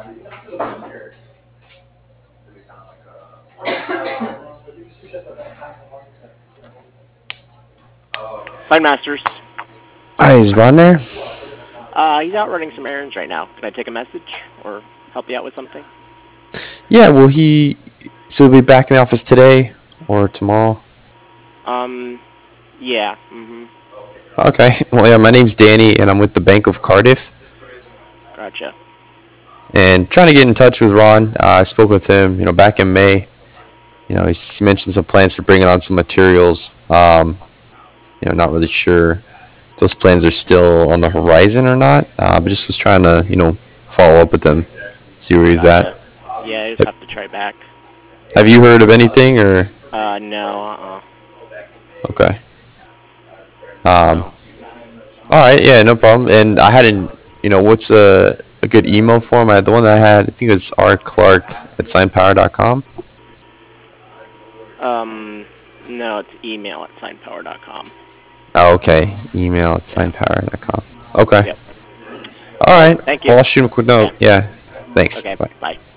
Fine Masters. Hi, is Ron there? He's out running some errands right now. Can I take a message or help you out with something? Yeah, so he'll be back in the office today or tomorrow? Um, yeah. Okay. Well, yeah, my name's Danny, and I'm with the Bank of Cardiff, Gotcha. and trying to get in touch with Ron. I spoke with him, back in May. He mentioned some plans for bringing on some materials. Not really sure if those plans are still on the horizon or not, but just was trying to, follow up with him, see where he's at. Gotcha. Yeah, I just have to try back. Have you heard of anything, or? No, Okay. Um, all right, yeah, no problem. And I hadn't, what's a good email for him? The one that I had, I think it was rclark@signpower.com. No, it's email at signpower.com. Oh, okay. Email at Yeah. signpower.com. Okay. Yep. All All right. right. Thank you. Well, I'll shoot him a quick Yeah. note. Yeah. Thanks. Okay. Bye. Bye.